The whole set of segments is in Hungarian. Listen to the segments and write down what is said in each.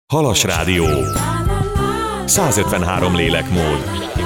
Halas Rádió 153 lélekmód.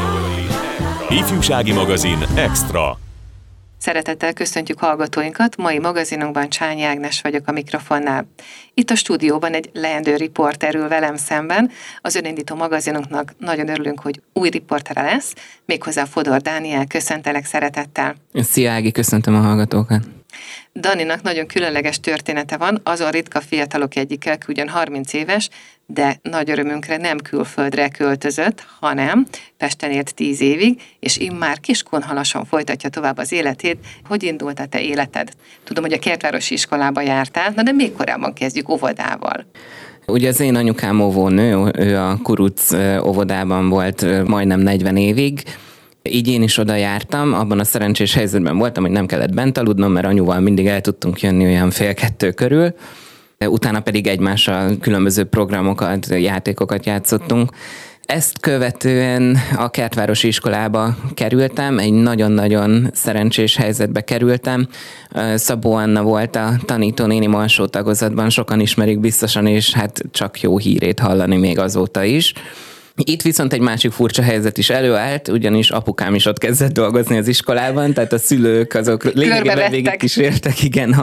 Ifjúsági magazin Extra. Szeretettel köszöntjük hallgatóinkat, mai magazinunkban Csányi Ágnes vagyok a mikrofonnál. Itt a stúdióban egy leendő riporter ül velem szemben. Az önindító magazinunknak nagyon örülünk, hogy új riportere lesz, méghozzá Fodor Dániel, köszöntelek szeretettel. Szia Ági, köszöntöm a hallgatókat. Daninak nagyon különleges története van, azon ritka fiatalok egyike, aki ugyan 30 éves, de nagy örömünkre nem külföldre költözött, hanem Pesten élt 10 évig, és immár Kiskunhalason folytatja tovább az életét. Hogy indult a te életed? Tudom, hogy a Kertvárosi iskolába jártál, de még korábban kezdjük óvodával. Ugye az én anyukám óvónő, ő a Kuruc óvodában volt majdnem 40 évig, így én is oda jártam, abban a szerencsés helyzetben voltam, hogy nem kellett bent aludnom, mert anyuval mindig el tudtunk jönni olyan 1:30 körül, utána pedig egymással különböző programokat, játékokat játszottunk. Ezt követően a Kertvárosi iskolába kerültem, egy nagyon-nagyon szerencsés helyzetbe kerültem. Szabó Anna volt a tanítónénim alsó tagozatban, sokan ismerik biztosan, és hát csak jó hírét hallani még azóta is. Itt viszont egy másik furcsa helyzet is előállt, ugyanis apukám is ott kezdett dolgozni az iskolában, tehát a szülők azok lényegében végig kísértek, igen,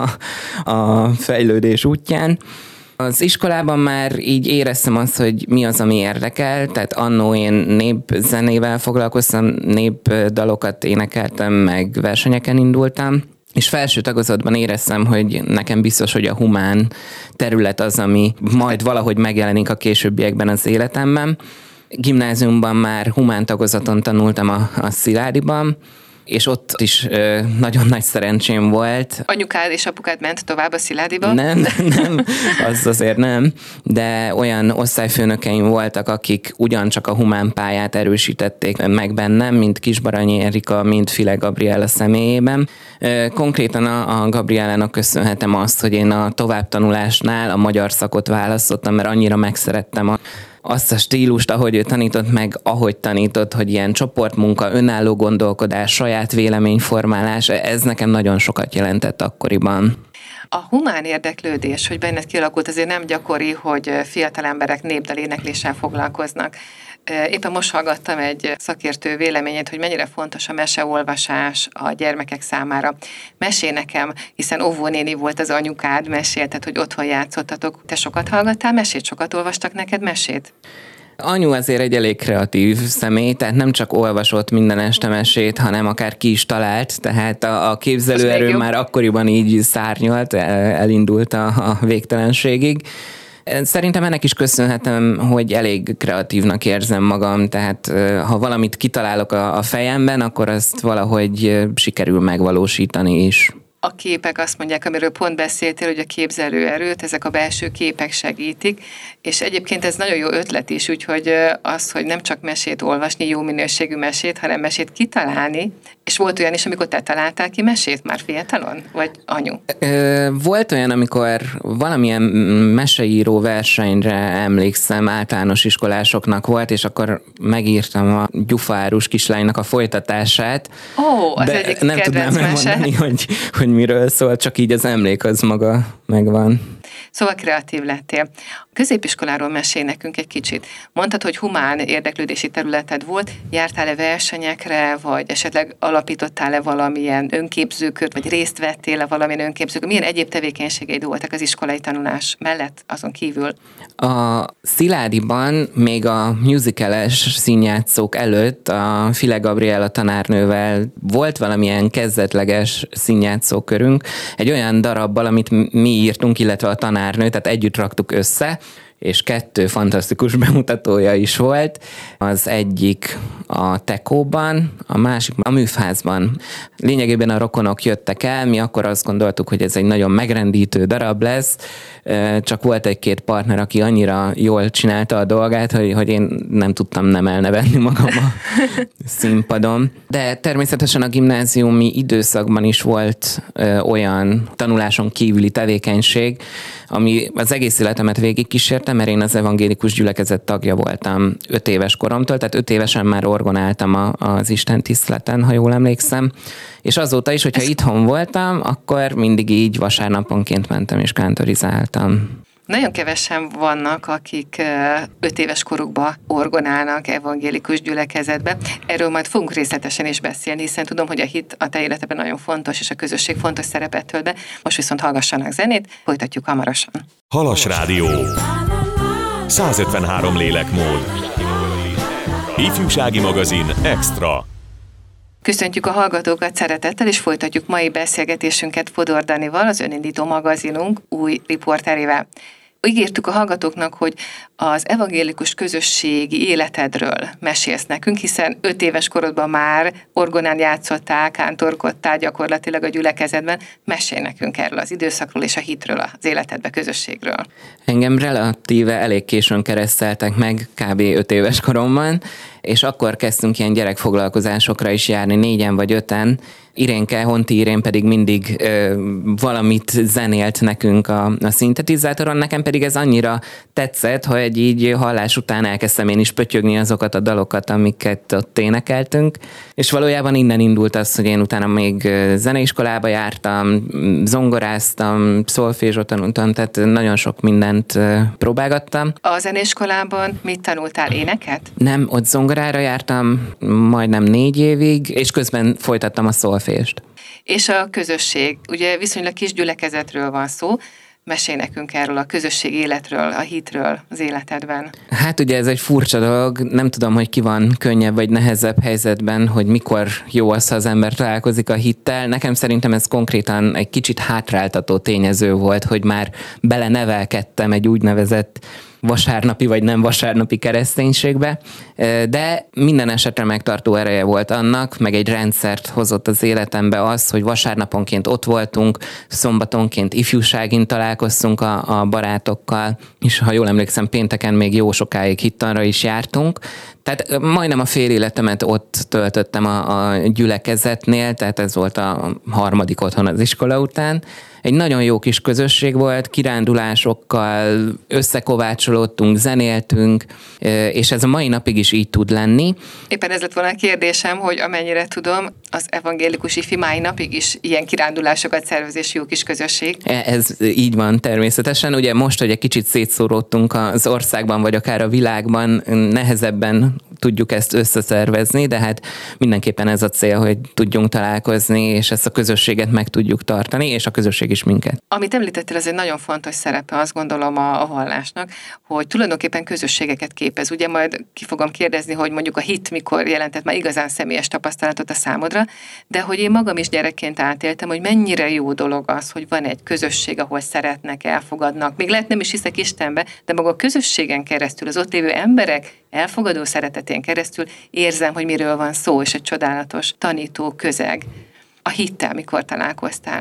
a fejlődés útján. Az iskolában már így éreztem azt, hogy mi az, ami érdekel, tehát annó én népzenével foglalkoztam, népdalokat énekeltem, meg versenyeken indultam, és felső tagozatban éreztem, hogy nekem biztos, hogy a humán terület az, ami majd valahogy megjelenik a későbbiekben az életemben. Gimnáziumban már humán tagozaton tanultam a Sziládiban, és ott is nagyon nagy szerencsém volt. Anyukád és apukád ment tovább a Sziládiba? Nem, az azért nem, de olyan osztályfőnökeim voltak, akik ugyancsak a humán pályát erősítették meg bennem, mint Kisbaranyi Erika, mint File Gabriella személyében. Konkrétan a Gabriellának köszönhetem azt, hogy én a továbbtanulásnál a magyar szakot választottam, mert annyira megszerettem azt a stílust, ahogy ő tanított meg, ahogy tanított, hogy ilyen csoportmunka, önálló gondolkodás, saját véleményformálás, ez nekem nagyon sokat jelentett akkoriban. A humán érdeklődés, hogy benned kialakult, azért nem gyakori, hogy fiatal emberek népdalénekléssel foglalkoznak. Éppen most hallgattam egy szakértő véleményét, hogy mennyire fontos a meseolvasás a gyermekek számára. Mesélj nekem, hiszen óvónéni volt az anyukád, mesélted, hogy otthon játszottatok. Te sokat hallgattál mesét, sokat olvastak neked mesét? Anyu azért egy elég kreatív személy, tehát nem csak olvasott minden este mesét, hanem akár ki is talált, tehát a képzelőerő már akkoriban így szárnyalt, elindult a végtelenségig. Szerintem ennek is köszönhetem, hogy elég kreatívnak érzem magam, tehát ha valamit kitalálok a fejemben, akkor azt valahogy sikerül megvalósítani is. A képek azt mondják, amiről pont beszéltél, hogy a képzelőerőt, ezek a belső képek segítik, és egyébként ez nagyon jó ötlet is, úgyhogy az, hogy nem csak mesét olvasni, jó minőségű mesét, hanem mesét kitalálni, és volt olyan is, amikor te találtál ki mesét már fiatalon, vagy anyu? Volt olyan, amikor valamilyen meseíró versenyre emlékszem, általános iskolásoknak volt, és akkor megírtam a Gyufárus kislánynak a folytatását. Az de egyik nem tudnám elmondani, hogy miről szól, csak így az emlék az maga megvan. Szóval kreatív lettél. A középiskoláról mesélj nekünk egy kicsit. Mondtad, hogy humán érdeklődési területed volt, jártál-e versenyekre, vagy esetleg alapítottál-e valamilyen önképzőkört, vagy részt vettél-e valamilyen önképzőkört? Milyen egyéb tevékenységeid voltak az iskolai tanulás mellett, azon kívül? A Sziládiban még a musical-es színjátszók előtt a File Gabriella tanárnővel volt valamilyen kezdetleges színjátszókörünk, egy olyan darabbal, amit mi írtunk, illetve a tanárnő, tehát együtt raktuk össze, és 2 fantasztikus bemutatója is volt. Az egyik a Tekóban, a másik a Műfházban. Lényegében a rokonok jöttek el, mi akkor azt gondoltuk, hogy ez egy nagyon megrendítő darab lesz, csak volt egy-két partner, aki annyira jól csinálta a dolgát, hogy én nem tudtam nem elnevetni magam a színpadon. De természetesen a gimnáziumi időszakban is volt olyan tanuláson kívüli tevékenység, ami az egész életemet végigkísérte, mert én az evangélikus gyülekezet tagja voltam 5 éves koromtól, tehát 5 évesen már orgonáltam az Isten tiszteleten, ha jól emlékszem, és azóta is, hogyha itthon voltam, akkor mindig így vasárnaponként mentem és kántorizáltam. Nagyon kevesen vannak, akik 5 éves korukba orgonálnak evangélikus gyülekezetbe. Erről majd fogunk részletesen is beszélni, hiszen tudom, hogy a hit a te életedben nagyon fontos, és a közösség fontos szerepet tölt be. Most viszont hallgassanak zenét, folytatjuk hamarosan. Halas Rádió. 153 lélekmód. Ifjúsági magazin Extra. Köszöntjük a hallgatókat szeretettel, és folytatjuk mai beszélgetésünket Fodor Danival, az önindító magazinunk új riporterével. Ígértük a hallgatóknak, hogy az evangélikus közösségi életedről mesélsz nekünk, hiszen 5 éves korodban már orgonán játszottál, kántorkodtál gyakorlatilag a gyülekezetben. Mesélj nekünk erről az időszakról és a hitről, az életedbe, közösségről. Engem relatíve elég későn kereszteltek meg, kb. 5 éves koromban, és akkor kezdtünk ilyen gyerekfoglalkozásokra is járni, 4-en vagy 5-en. Irénke, Honti Irén pedig mindig valamit zenélt nekünk a szintetizátoron, nekem pedig ez annyira tetszett, hogy így hallás után elkezdtem én is pötyögni azokat a dalokat, amiket ott énekeltünk, és valójában innen indult az, hogy én utána még zeneiskolába jártam, zongoráztam, szolfézsot tanultam, tehát nagyon sok mindent próbálgattam. A zeneiskolában mit tanultál, éneket? Nem, ott zongorára jártam majdnem 4 évig, és közben folytattam a szolfézst. És a közösség, ugye viszonylag kis gyülekezetről van szó, mesélj nekünk erről a közösség életről, a hitről az életedben. Hát ugye ez egy furcsa dolog, nem tudom, hogy ki van könnyebb vagy nehezebb helyzetben, hogy mikor jó az, ha az ember találkozik a hittel. Nekem szerintem ez konkrétan egy kicsit hátráltató tényező volt, hogy már belenevelkedtem egy úgynevezett vasárnapi vagy nem vasárnapi kereszténységbe, de minden esetre megtartó ereje volt annak, meg egy rendszert hozott az életembe az, hogy vasárnaponként ott voltunk, szombatonként ifjúságin találkoztunk a barátokkal, és ha jól emlékszem, pénteken még jó sokáig hittanra is jártunk. Tehát majdnem a fél életemet ott töltöttem a gyülekezetnél, tehát ez volt a harmadik otthon az iskola után. Egy nagyon jó kis közösség volt, kirándulásokkal összekovácsolódtunk, zenéltünk, és ez a mai napig is így tud lenni. Éppen ez lett volna a kérdésem, hogy amennyire tudom, az evangélikus ifi mai napig is ilyen kirándulásokat szervez, és jó kis közösség. Ez így van természetesen. Ugye most, hogy egy kicsit szétszóródtunk az országban, vagy akár a világban, nehezebben tudjuk ezt összeszervezni, de hát mindenképpen ez a cél, hogy tudjunk találkozni, és ezt a közösséget meg tudjuk tartani, és a közösség is minket. Amit említettél, ez egy nagyon fontos szerepe, azt gondolom a vallásnak, hogy tulajdonképpen közösségeket képez. Ugye majd ki fogom kérdezni, hogy mondjuk a hit mikor jelentett már igazán személyes tapasztalatot a számodra, de hogy én magam is gyerekként átéltem, hogy mennyire jó dolog az, hogy van egy közösség, ahol szeretnek, elfogadnak. Még lehet nem is hiszek Istenbe, de maga a közösségen keresztül, az ott lévő emberek elfogadó szeretetén keresztül érzem, hogy miről van szó, és egy csodálatos tanító közeg. A hittel mikor találkoztál?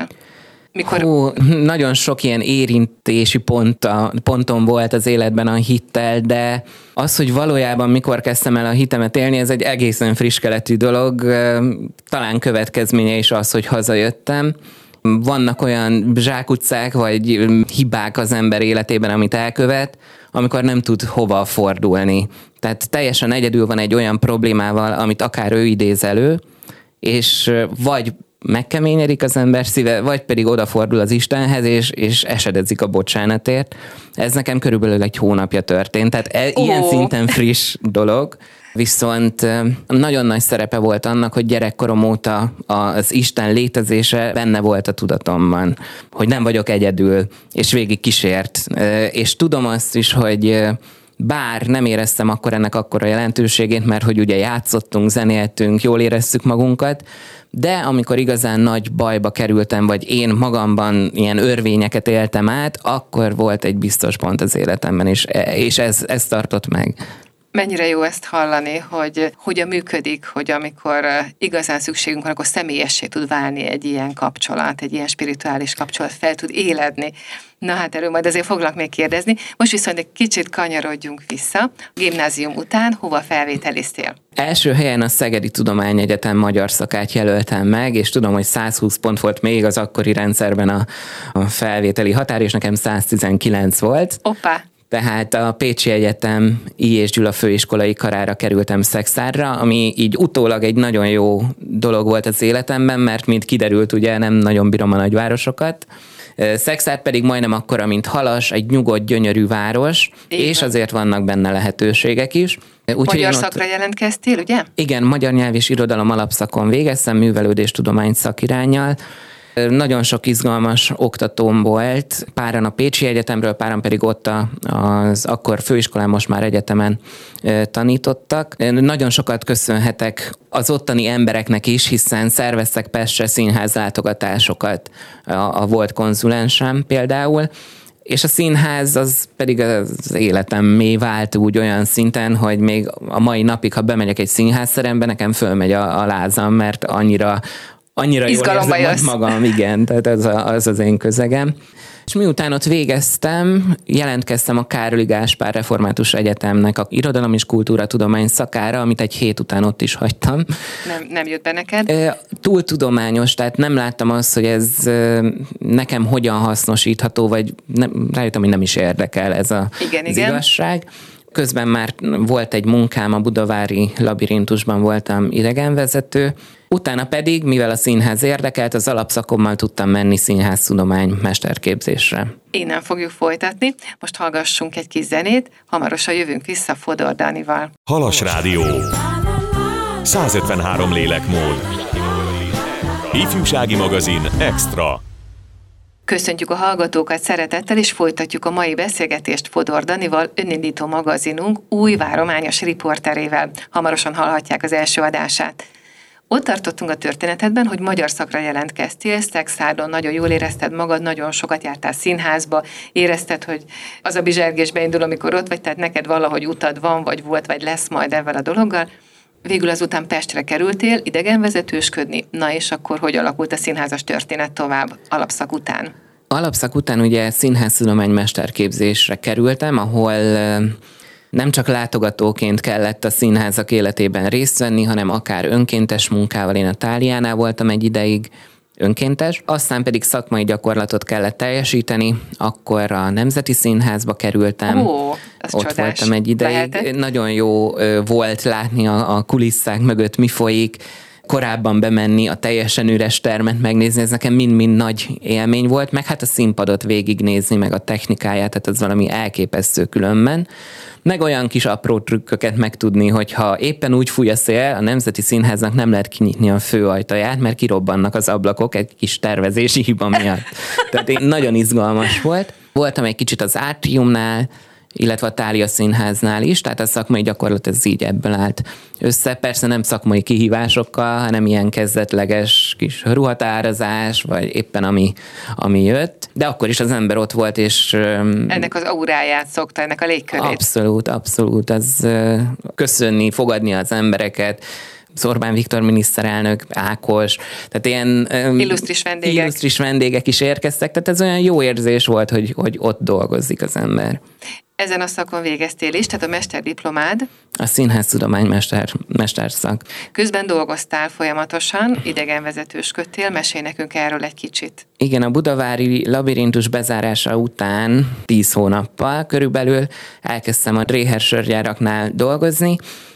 Nagyon sok ilyen érintési ponton volt az életben a hittel, de az, hogy valójában mikor kezdtem el a hitemet élni, ez egy egészen friss keletű dolog. Talán következménye is az, hogy hazajöttem. Vannak olyan zsákutcák vagy hibák az ember életében, amit elkövet, amikor nem tud hova fordulni. Tehát teljesen egyedül van egy olyan problémával, amit akár ő idéz elő, és vagy megkeményedik az ember szíve, vagy pedig odafordul az Istenhez, és esedezik a bocsánatért. Ez nekem körülbelül 1 hónapja történt, tehát ilyen szinten friss dolog, viszont nagyon nagy szerepe volt annak, hogy gyerekkorom óta az Isten létezése benne volt a tudatomban, hogy nem vagyok egyedül, és végig kísért. És tudom azt is, hogy bár nem éreztem akkor ennek akkora jelentőségét, mert hogy ugye játszottunk, zenéltünk, jól éreztük magunkat, de amikor igazán nagy bajba kerültem, vagy én magamban ilyen örvényeket éltem át, akkor volt egy biztos pont az életemben, és ez tartott meg. Mennyire jó ezt hallani, hogy hogyan működik, hogy amikor igazán szükségünk van, akkor személyessé tud válni egy ilyen kapcsolat, egy ilyen spirituális kapcsolat, fel tud éledni. Na hát erről majd azért foglak még kérdezni. Most viszont egy kicsit kanyarodjunk vissza. A gimnázium után hova felvételiztél? Első helyen a Szegedi Tudományegyetem magyar szakát jelöltem meg, és tudom, hogy 120 pont volt még az akkori rendszerben a felvételi határ, és nekem 119 volt. Hoppá! Tehát a Pécsi Egyetem I. és Gyula főiskolai karára kerültem szexárra, ami így utólag egy nagyon jó dolog volt az életemben, mert mint kiderült, ugye nem nagyon bírom a nagyvárosokat, Szekszárd pedig majdnem akkora, mint Halas, egy nyugodt, gyönyörű város, és azért vannak benne lehetőségek is. Magyar szakra jelentkeztél, ugye? Igen, magyar nyelv és irodalom alapszakon végeztem, művelődéstudomány szakiránnyal. Nagyon sok izgalmas oktatóm volt, páran a Pécsi Egyetemről, páran pedig ott az akkor főiskolán, most már egyetemen tanítottak. Nagyon sokat köszönhetek az ottani embereknek is, hiszen szerveztek Pestre színház látogatásokat a volt konzulensem például, és a színház az pedig az életemmé vált úgy olyan szinten, hogy még a mai napig, ha bemegyek egy színházterembe, nekem fölmegy a lázam, mert annyira jól érzem magam, igen, tehát az az én közegem. És miután ott végeztem, jelentkeztem a Károli Gáspár Református Egyetemnek a Irodalom és Kultúratudomány szakára, amit egy hét után ott is hagytam. Nem jött be neked? Túl tudományos, tehát nem láttam azt, hogy ez nekem hogyan hasznosítható, vagy rájöttem, hogy nem is érdekel ez az igazság. Közben már volt egy munkám, a budavári labirintusban voltam idegenvezető, utána pedig, mivel a színház érdekelt, az alapszakommal tudtam menni színháztudomány mesterképzésre. Innen fogjuk folytatni, most hallgassunk egy kis zenét, hamarosan jövünk vissza Fodor Danival. Halas Rádió. 153 lélekmód. Ifjúsági magazin Extra. Köszöntjük a hallgatókat szeretettel, és folytatjuk a mai beszélgetést Fodor Danival, önindító magazinunk új várományos riporterével. Hamarosan hallhatják az első adását. Ott tartottunk a történetedben, hogy magyar szakra jelentkeztél, Szekszárdon nagyon jól érezted magad, nagyon sokat jártál színházba, érezted, hogy az a bizsergés beindul, amikor ott vagy, tehát neked valahogy utad van, vagy volt, vagy lesz majd ezzel a dologgal. Végül azután Pestre kerültél idegenvezetősködni, na és akkor hogy alakult a színházas történet tovább alapszak után? Alapszak után ugye színháztudomány mesterképzésre kerültem, ahol nem csak látogatóként kellett a színházak életében részt venni, hanem akár önkéntes munkával. Én a Táliánál voltam egy ideig önkéntes, aztán pedig szakmai gyakorlatot kellett teljesíteni, akkor a Nemzeti Színházba kerültem. Ott voltam egy ideig. Lehetett? Nagyon jó volt látni a kulisszák mögött mi folyik, korábban bemenni, a teljesen üres termet megnézni, ez nekem mind-mind nagy élmény volt, meg hát a színpadot végignézni, meg a technikáját, tehát ez valami elképesztő különben. Meg olyan kis apró trükköket megtudni, hogyha éppen úgy fúj a szél, a Nemzeti Színháznak nem lehet kinyitni a főajtaját, mert kirobbannak az ablakok egy kis tervezési hiba miatt. Tehát nagyon izgalmas volt. Voltam egy kicsit az Átriumnál, illetve a Thália Színháznál is, tehát a szakmai gyakorlat ez így ebből állt össze. Persze nem szakmai kihívásokkal, hanem ilyen kezdetleges kis ruhatárazás, vagy éppen ami jött. De akkor is az ember ott volt, és... Ennek az auráját szokta, ennek a légkörét. Abszolút. Az köszönni, fogadni az embereket, Orbán Viktor miniszterelnök, Ákos, tehát ilyen illusztris vendégek is érkeztek, tehát ez olyan jó érzés volt, hogy ott dolgozik az ember. Ezen a szakon végeztél is, tehát a mesterdiplomád? A színháztudomány mesterszak. Közben dolgoztál folyamatosan, idegenvezetősködtél, mesélj nekünk erről egy kicsit. Igen, a budavári labirintus bezárása után 10 hónappal körülbelül elkezdtem a Dréher sörgyáraknál dolgozni,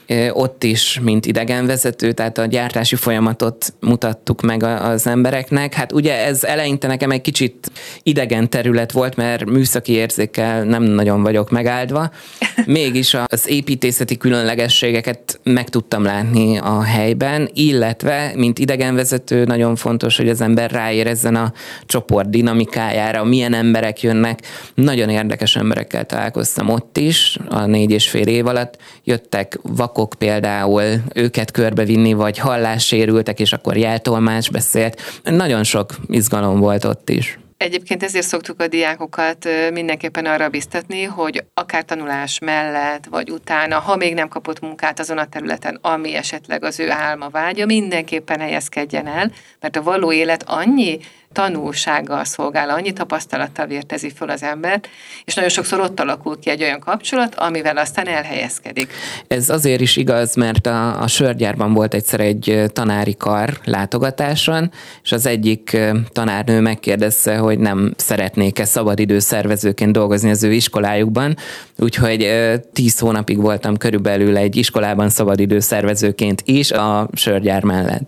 ott is, mint idegenvezető, tehát a gyártási folyamatot mutattuk meg az embereknek. Hát ugye ez eleinte nekem egy kicsit idegen terület volt, mert műszaki érzékkel nem nagyon vagyok megáldva. Mégis az építészeti különlegességeket meg tudtam látni a helyben, illetve, mint idegenvezető, nagyon fontos, hogy az ember ráérezzen a csoport dinamikájára, milyen emberek jönnek. Nagyon érdekes emberekkel találkoztam ott is, a 4,5 év alatt. Jöttek vakok például, őket körbevinni, vagy hallássérültek, és akkor jeltolmács beszélt. Nagyon sok izgalom volt ott is. Egyébként ezért szoktuk a diákokat mindenképpen arra biztatni, hogy akár tanulás mellett, vagy utána, ha még nem kapott munkát azon a területen, ami esetleg az ő álma vágya, mindenképpen helyezkedjen el, mert a való élet annyi tanulsággal szolgál, annyi tapasztalattal vértezi föl az embert, és nagyon sokszor ott alakul ki egy olyan kapcsolat, amivel aztán elhelyezkedik. Ez azért is igaz, mert a sörgyárban volt egyszer egy tanári kar látogatáson, és az egyik tanárnő megkérdezte, hogy nem szeretnék-e szabadidőszervezőként dolgozni az ő iskolájukban, úgyhogy 10 hónapig voltam körülbelül egy iskolában szabadidőszervezőként is a sörgyár mellett.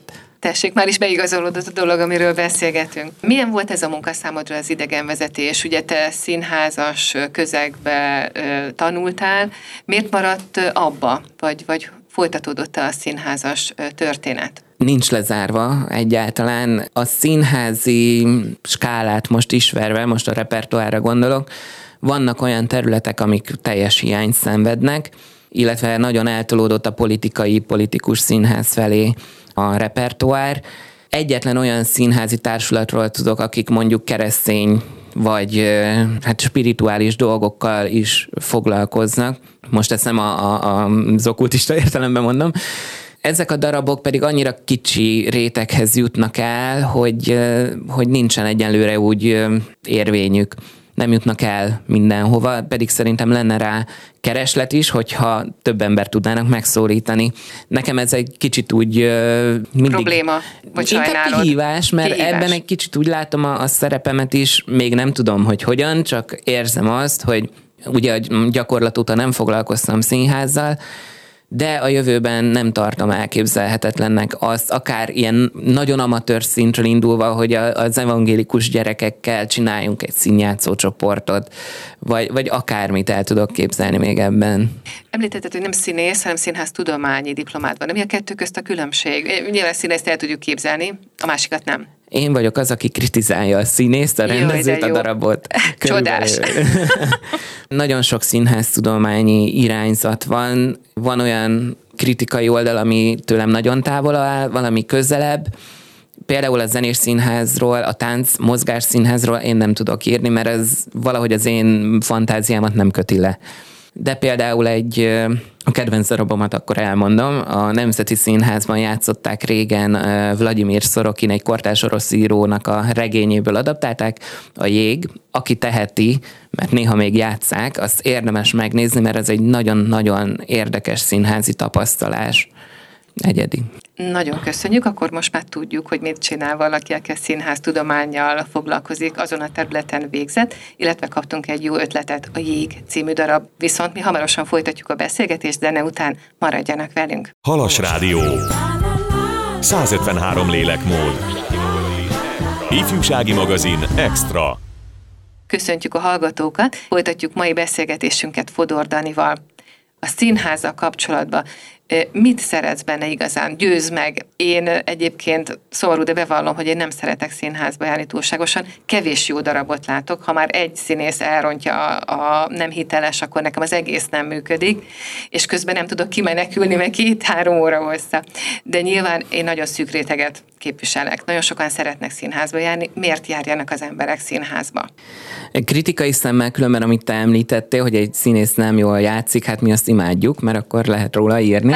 Tessék, már is beigazolódott a dolog, amiről beszélgetünk. Milyen volt ez a munka számodra, az idegenvezetés? Ugye te színházas közegbe tanultál. Miért maradt abba, vagy folytatódott a színházas történet? Nincs lezárva egyáltalán. A színházi skálát most ismerve, most a repertoárra gondolok, vannak olyan területek, amik teljes hiányt szenvednek, illetve nagyon eltolódott a politikus színház felé a repertoár. Egyetlen olyan színházi társulatról tudok, akik mondjuk keresztény vagy spirituális dolgokkal is foglalkoznak. Most ezt nem az okkultista értelemben mondom. Ezek a darabok pedig annyira kicsi réteghez jutnak el, hogy nincsen egyenlőre úgy érvényük. Nem jutnak el mindenhova, pedig szerintem lenne rá kereslet is, hogyha több ember tudnának megszólítani. Nekem ez egy kicsit úgy mindig... Probléma, vagy sajnálod? Inkább kihívás, mert ebben egy kicsit úgy látom a szerepemet is, még nem tudom, hogy hogyan, csak érzem azt, hogy ugye a gyakorlat óta nem foglalkoztam színházzal, de a jövőben nem tartom elképzelhetetlennek azt, akár ilyen nagyon amatőr szintről indulva, hogy az evangélikus gyerekekkel csináljunk egy színjátszó csoportot, vagy akármit el tudok képzelni még ebben. Említetted, hogy nem színész, hanem színháztudományi diplomád van. De mi a kettő közt a különbség? Nyilván színészt el tudjuk képzelni, a másikat nem. Én vagyok az, aki kritizálja a színészt, a rendezőt, a darabot. Csodás! Nagyon sok színháztudományi irányzat van. Van olyan kritikai oldal, ami tőlem nagyon távol áll, valami közelebb. Például a zenés színházról, a tánc mozgás színházról én nem tudok írni, mert ez valahogy az én fantáziámat nem köti le. De például a kedvenc darabomat akkor elmondom, a Nemzeti Színházban játszották régen Vladimir Szorokin, egy kortárs orosz írónak a regényéből adaptálták, a Jég. Aki teheti, mert néha még játsszák, azt érdemes megnézni, mert ez egy nagyon-nagyon érdekes színházi tapasztalás. Egyedi. Nagyon köszönjük, akkor most már tudjuk, hogy mit csinál valaki, aki a színháztudománnyal foglalkozik, azon a területen végzett, illetve kaptunk egy jó ötletet, a Jég című darab. Viszont mi hamarosan folytatjuk a beszélgetést, zene után maradjanak velünk. Halas Rádió 153 lélekmód. Ifjúsági magazin Extra. Köszöntjük a hallgatókat, folytatjuk mai beszélgetésünket Fodor Danival. A színházzal kapcsolatban mit szeretsz benne igazán? Győzd meg! Én egyébként szomorú, de bevallom, hogy én nem szeretek színházba járni túlságosan. Kevés jó darabot látok. Ha már egy színész elrontja a nem hiteles, akkor nekem az egész nem működik, és közben nem tudok kimenekülni, meg 2-3 óra hossza. De nyilván én nagyon szűk réteget képviselek. Nagyon sokan szeretnek színházba járni. Miért járjanak az emberek színházba? Kritikai szemmel különben, amit te említettél, hogy egy színész nem jól játszik, hát mi azt imádjuk, mert akkor lehet róla írni.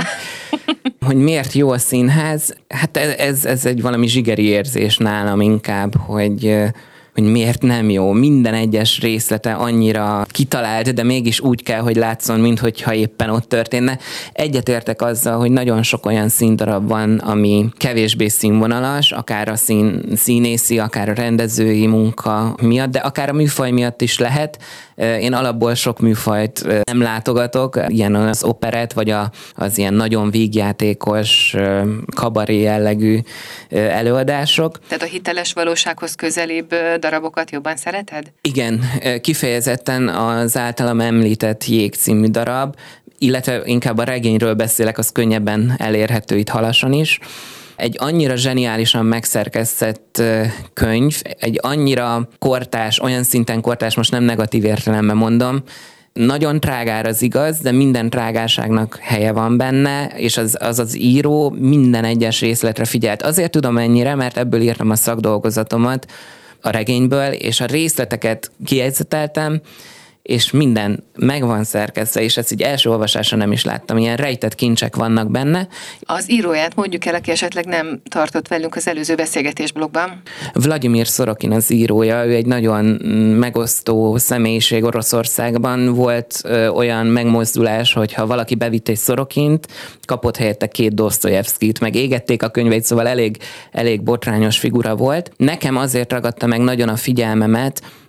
Hogy miért jó a színház? Hát ez egy valami zsigeri érzés nálam inkább, hogy miért nem jó. Minden egyes részlete annyira kitalált, de mégis úgy kell, hogy látszon, minthogyha éppen ott történne. Egyetértek azzal, hogy nagyon sok olyan színdarab van, ami kevésbé színvonalas, akár a színészi, akár a rendezői munka miatt, de akár a műfaj miatt is lehet. Én alapból sok műfajt nem látogatok, ilyen az operett, vagy az ilyen nagyon vígjátékos, kabaré jellegű előadások. Tehát a hiteles valósághoz közelibb darabokat jobban szereted? Igen, kifejezetten az általam említett Jég című darab, illetve inkább a regényről beszélek, az könnyebben elérhető itt Halason is. Egy annyira zseniálisan megszerkesztett könyv, egy annyira kortárs, olyan szinten kortárs, most nem negatív értelemben mondom, nagyon trágár az igaz, de minden trágárságnak helye van benne, és az író minden egyes részletre figyelt. Azért tudom ennyire, mert ebből írtam a szakdolgozatomat a regényből, és a részleteket kijegyzeteltem, és minden meg van szerkesztve, és ezt így első olvasásra nem is láttam. Ilyen rejtett kincsek vannak benne. Az íróját mondjuk el, aki esetleg nem tartott velünk az előző beszélgetésblogban. Vladimir Szorokin az írója, ő egy nagyon megosztó személyiség Oroszországban. Volt olyan megmozdulás, hogyha valaki bevitt egy Szorokint, kapott helyette 2 Dosztojevszkit, meg égették a könyveit, szóval elég botrányos figura volt. Nekem azért ragadta meg nagyon a figyelmemet,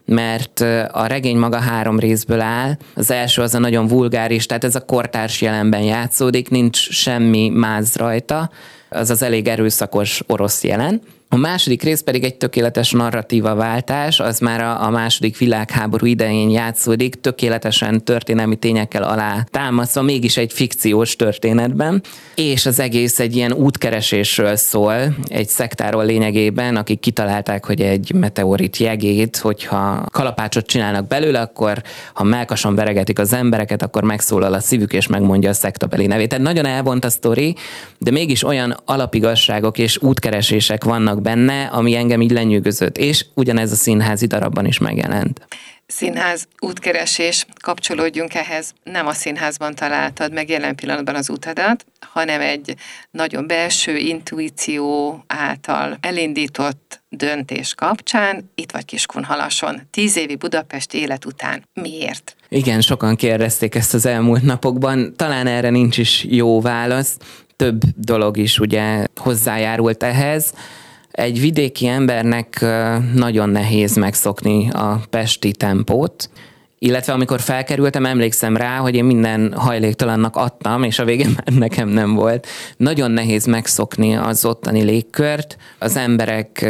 mert a regény maga 3 részből áll. Az első az a nagyon vulgáris, tehát ez a kortárs jelenben játszódik, nincs semmi máz rajta, az az elég erőszakos orosz jelen. A második rész pedig egy tökéletes narratíva váltás, az már a második világháború idején játszódik, tökéletesen történelmi tényekkel alá támasztva, mégis egy fikciós történetben, és az egész egy ilyen útkeresésről szól, egy szektáról lényegében, akik kitalálták, hogy egy meteorit jegét, hogyha kalapácsot csinálnak belőle, akkor ha mellkason veregetik az embereket, akkor megszólal a szívük, és megmondja a szektabeli nevét. Tehát nagyon elvont a sztori, de mégis olyan alapigazságok és útkeresések vannak benne, ami engem így lenyűgözött, és ugyanez a színházi darabban is megjelent. Színház, útkeresés, kapcsolódjunk ehhez. Nem a színházban találtad meg jelen pillanatban az utadat, hanem egy nagyon belső intuíció által elindított döntés kapcsán, itt vagy Kiskunhalason, 10 évi budapesti élet után. Miért? Igen, sokan kérdezték ezt az elmúlt napokban, talán erre nincs is jó válasz, több dolog is ugye hozzájárult ehhez. Egy vidéki embernek nagyon nehéz megszokni a pesti tempót, illetve amikor felkerültem, emlékszem rá, hogy én minden hajléktalannak adtam, és a végén már nekem nem volt. Nagyon nehéz megszokni az ottani légkört, az emberek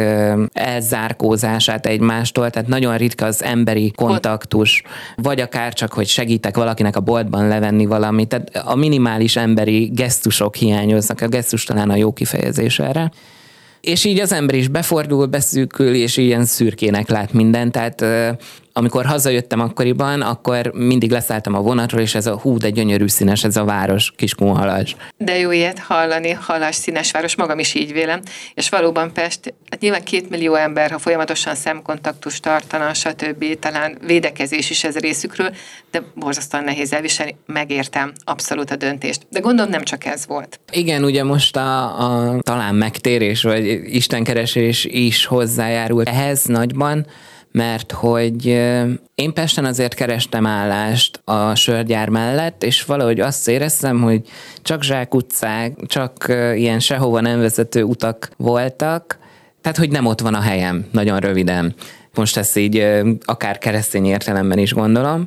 elzárkózását egymástól, tehát nagyon ritka az emberi kontaktus, vagy akár csak, hogy segítek valakinek a boltban levenni valamit. Tehát a minimális emberi gesztusok hiányoznak, a gesztus talán a jó kifejezés erre. És így az ember is befordul, beszűkül, és ilyen szürkének lát mindent. Tehát amikor hazajöttem akkoriban, akkor mindig leszálltam a vonatról, és ez a de gyönyörű színes ez a város, Kiskunhalas. De jó ilyet hallani, Halas színes város, magam is így vélem. És valóban Pest, hát nyilván 2 millió ember, ha folyamatosan szemkontaktust tartana, stb. Talán védekezés is ez részükről, de borzasztóan nehéz elviselni, megértem abszolút a döntést. De gondolom nem csak ez volt. Igen, ugye most a talán megtérés, vagy istenkeresés is hozzájárult ehhez nagyban, mert hogy én Pesten azért kerestem állást a sörgyár mellett, és valahogy azt éreztem, hogy csak zsákutcák, csak ilyen sehova nem vezető utak voltak, tehát hogy nem ott van a helyem, nagyon röviden. Most ezt így akár keresztény értelemben is gondolom,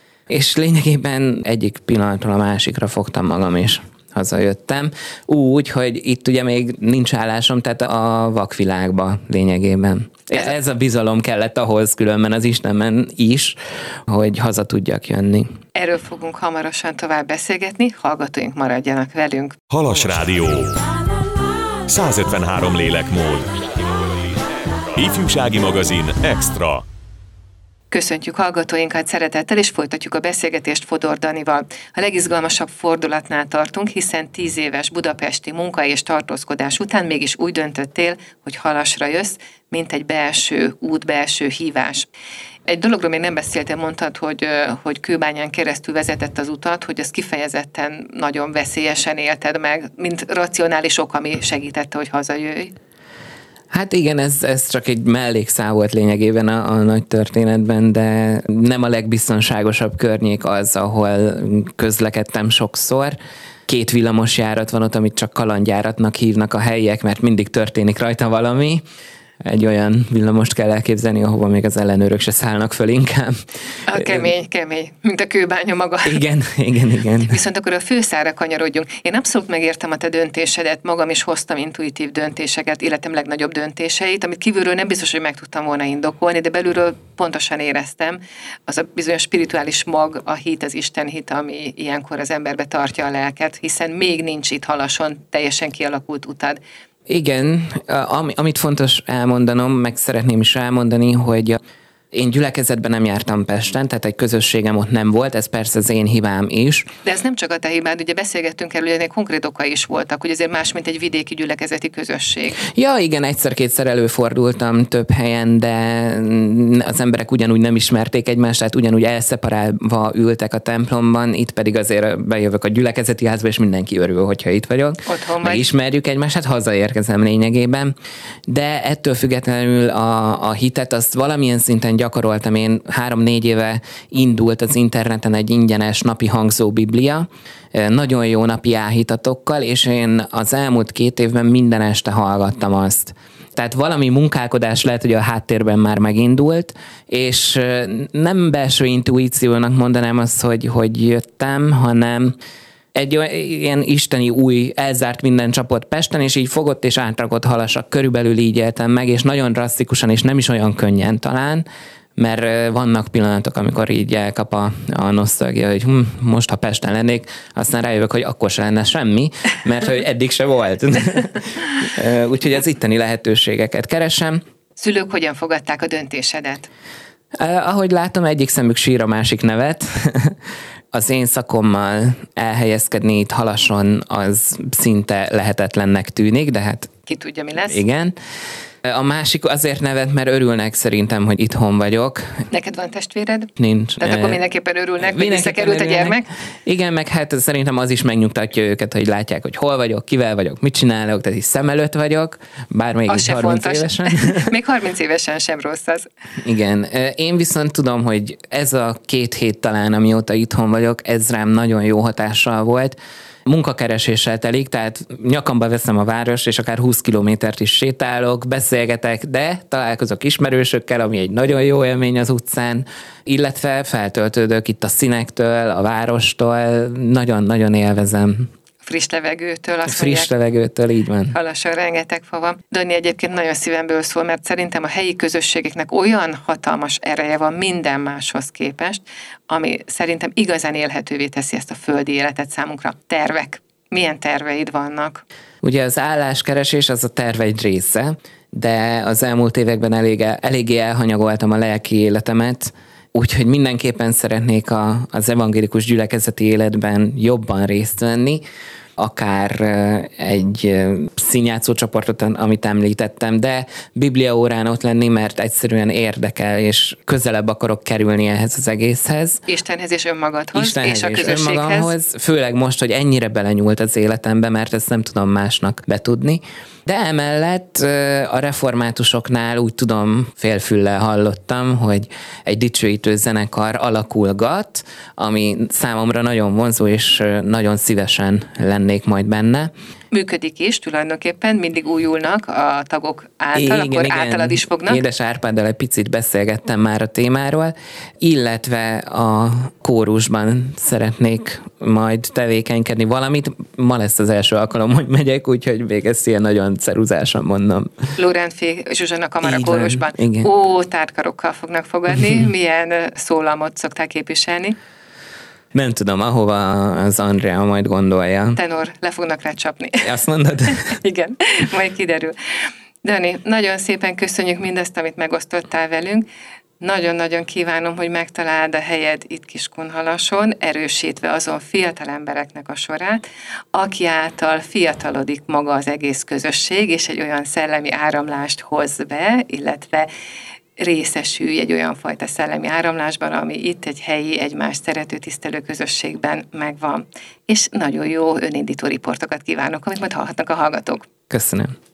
és lényegében egyik pillanatról a másikra fogtam magam is. Hazajöttem. Úgy, hogy itt ugye még nincs állásom, tehát a vakvilágba lényegében. Ez a bizalom kellett ahhoz, különben az Istenben is, hogy haza tudjak jönni. Erről fogunk hamarosan tovább beszélgetni, hallgatóink maradjanak velünk. Halas Rádió. 153 lélekmód. Ifjúsági magazin Extra. Köszöntjük hallgatóinkat szeretettel, és folytatjuk a beszélgetést Fodor Danival. A legizgalmasabb fordulatnál tartunk, hiszen 10 éves budapesti munka és tartózkodás után mégis úgy döntöttél, hogy Halasra jössz, mint egy belső út, belső hívás. Egy dologról még nem beszéltél, mondtad, hogy Kőbányán keresztül vezetett az utat, hogy ezt kifejezetten nagyon veszélyesen élted meg, mint racionális ok, ami segítette, hogy hazajöjj. Hát igen, ez csak egy mellékszál volt lényegében a nagy történetben, de nem a legbiztonságosabb környék az, ahol közlekedtem sokszor. 2 villamosjárat van ott, amit csak kalandjáratnak hívnak a helyiek, mert mindig történik rajta valami. Egy olyan villamost kell elképzelni, ahova még az ellenőrök se szállnak föl inkább. Kemény, mint a Kőbánya maga. Igen. Viszont akkor a főszára kanyarodjunk. Én abszolút megértem a te döntésedet, magam is hoztam intuitív döntéseket, életem legnagyobb döntéseit, amit kívülről nem biztos, hogy meg tudtam volna indokolni, de belülről pontosan éreztem. Az a bizonyos spirituális mag, a hit, az Isten hit, ami ilyenkor az emberbe tartja a lelket, hiszen még nincs itt Halason teljesen kialakult utad. Igen, amit fontos elmondanom, meg szeretném is elmondani, hogy én gyülekezetben nem jártam Pesten, tehát egy közösségem ott nem volt, ez persze az én hibám is. De ez nem csak a te hibád, ugye beszélgettünk erről, hogy ennek konkrét okai is voltak, hogy azért más, mint egy vidéki gyülekezeti közösség. Ja, igen, egyszer-kétszer előfordultam több helyen, de az emberek ugyanúgy nem ismerték egymást, tehát ugyanúgy elszeparálva ültek a templomban, itt pedig azért bejövök a gyülekezeti házba, és mindenki örül, hogyha itt vagyok. Otthon vagy. Ismerjük egymást, hát hazaérkezem lényegében, de ettől függetlenül a hitet azt valamilyen szinten gyakoroltam. Én 3-4 éve indult az interneten egy ingyenes napi hangzó biblia, nagyon jó napi áhítatokkal, és én az elmúlt 2 évben minden este hallgattam azt. Tehát valami munkálkodás lehet, hogy a háttérben már megindult, és nem belső intuíciónak mondanám azt, hogy jöttem, hanem egy ilyen isteni új, elzárt minden csapott Pesten, és így fogott és átrakott halasak. Körülbelül így éltem meg, és nagyon drasztikusan, és nem is olyan könnyen talán, mert vannak pillanatok, amikor így elkap a nosztalgia, hogy most, ha Pesten lennék, aztán rájövök, hogy akkor se lenne semmi, mert hogy eddig se volt. Úgyhogy az itteni lehetőségeket keresem. Szülők hogyan fogadták a döntésedet? Ahogy látom, egyik szemük sír, a másik nevet. Az én szakommal elhelyezkedni itt Halason az szinte lehetetlennek tűnik, de hát... Ki tudja, mi lesz? Igen. A másik azért nevet, mert örülnek szerintem, hogy itthon vagyok. Neked van testvéred? Nincs. Tehát akkor mindenképpen örülnek, hogy visszakerült a gyermek? Igen, meg hát szerintem az is megnyugtatja őket, hogy látják, hogy hol vagyok, kivel vagyok, mit csinálok, tehát is szem előtt vagyok, bár még is 30 évesen. Még 30 évesen sem rossz az. Igen. Én viszont tudom, hogy ez a 2 hét talán, amióta itthon vagyok, ez rám nagyon jó hatással volt. Munkakereséssel telik, tehát nyakamba veszem a város, és akár 20 kilométert is sétálok, beszélgetek, de találkozok ismerősökkel, ami egy nagyon jó élmény az utcán, illetve feltöltődök itt a színektől, a várostól, nagyon-nagyon élvezem. Friss levegőtől. Friss levegőtől, így van. Halason rengeteg fa van. Dani egyébként nagyon szívemből szól, mert szerintem a helyi közösségeknek olyan hatalmas ereje van minden máshoz képest, ami szerintem igazán élhetővé teszi ezt a földi életet számunkra. Tervek. Milyen terveid vannak? Ugye az álláskeresés az a terv egy része, de az elmúlt években eléggé elhanyagoltam a lelki életemet, úgyhogy mindenképpen szeretnék az evangélikus gyülekezeti életben jobban részt venni, akár egy színjátszó csoportot, amit említettem, de bibliaórán ott lenni, mert egyszerűen érdekel, és közelebb akarok kerülni ehhez az egészhez. Istenhez és önmagadhoz, Istenhez és a közösséghez. Önmagamhoz, főleg most, hogy ennyire belenyúlt az életembe, mert ezt nem tudom másnak betudni. De emellett a reformátusoknál úgy tudom, félfüllel hallottam, hogy egy dicsőítő zenekar alakulgat, ami számomra nagyon vonzó, és nagyon szívesen lennék majd benne. Működik is tulajdonképpen, mindig újulnak a tagok által, akkor általad is fognak. Édes Árpáddal egy picit beszélgettem már a témáról, illetve a kórusban szeretnék majd tevékenykedni valamit. Ma lesz az első alkalom, hogy megyek, úgyhogy még ezt ilyen nagyon ceruzásan mondom. Lórendfé Zsuzsanna Kamara kórusban. Tártkarokkal fognak fogadni. Milyen szólamot szokták képviselni? Nem tudom, ahova az Andrea majd gondolja. Tenor, le fognak rá csapni. Azt mondod? Igen, majd kiderül. Dani, nagyon szépen köszönjük mindazt, amit megosztottál velünk. Nagyon-nagyon kívánom, hogy megtaláld a helyed itt Kiskunhalason, erősítve azon fiatal embereknek a sorát, aki által fiatalodik maga az egész közösség, és egy olyan szellemi áramlást hoz be, illetve részesülj egy olyan fajta szellemi áramlásban, ami itt egy helyi, egymást szerető, tisztelő közösségben megvan. És nagyon jó önindító riportokat kívánok, amit majd hallhatnak a hallgatók. Köszönöm.